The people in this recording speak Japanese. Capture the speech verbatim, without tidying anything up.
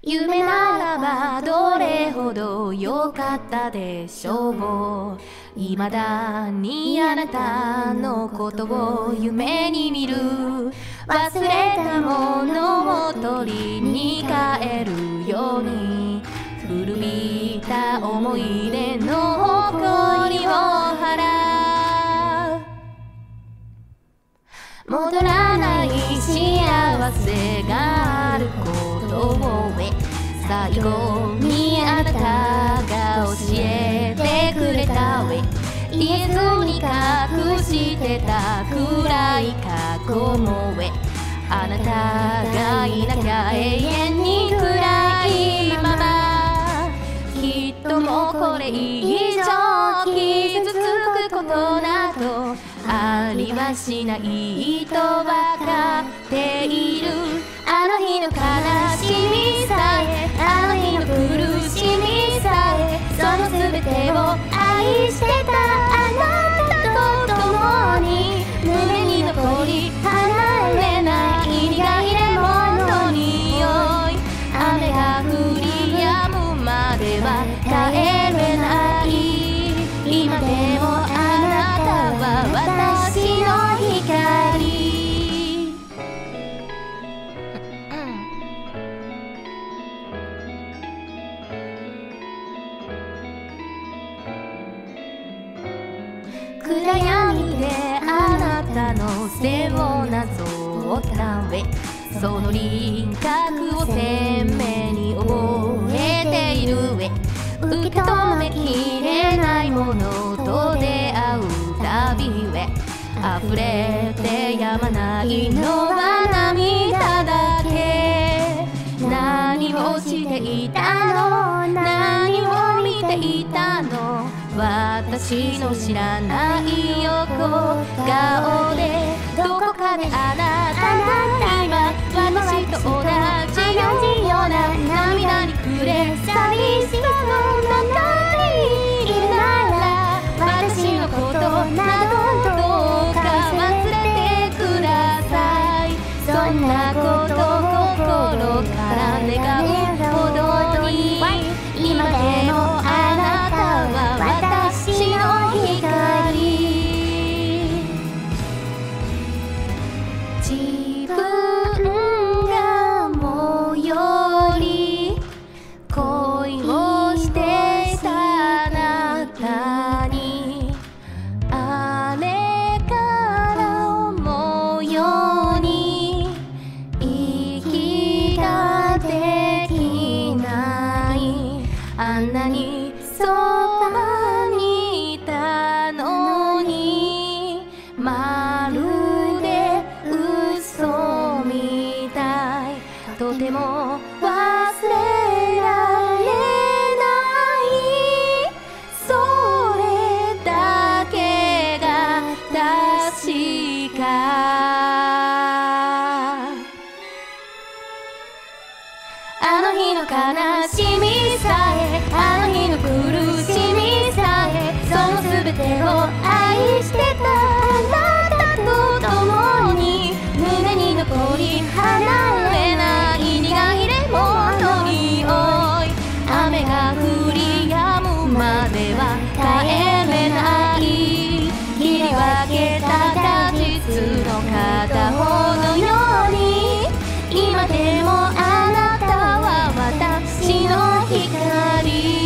夢ならばどれほど良かったでしょう。未だにあなたのことを夢に見る。忘れたものを取りに帰るように、古びた思い出の誇りを払う。戻らない幸せがあることを最後にあなたが教えてくれた上、言えずに隠してた暗い過去もえ、あなたがいなきゃ永遠に暗いまま。きっともうこれ以上傷つくことなどありはしないとわかっている。あの日の悲しみさえ、あの日の苦しみさえ、その全てを愛してたあなたと共に、胸に残り離れない苦いレモンの匂い。雨が降り止むまでは帰れない。今でもあなたは私の光。暗闇であなたの背をなぞった上、その輪郭を鮮明に覚えている上、受け止めきれないものと出会うたびへ、溢れてやまないのは涙だけ。何をしていたの、何を見ていたの、私の知らない横顔で、どこかであなたが今私と同じような涙に暮れ、寂しさの中にいるなら、私のことなどどうか忘れてください。そんなこと心から願うほどに、今でもあなたは私の光。自分がもより恋をしていたあなたに、あれから思うように息ができない。あんなにそばにいたのに、まるで嘘みたい。とても忘れられない、それだけが確か。あの日の悲しみさえ、あの日の苦しみさえ、その全てを愛してたあなたと共に、胸に残り離れない苦いレモンの匂い。雨が降り止むまでは帰れない。切り分けた果実の片方のように、今でもあなたは私の光。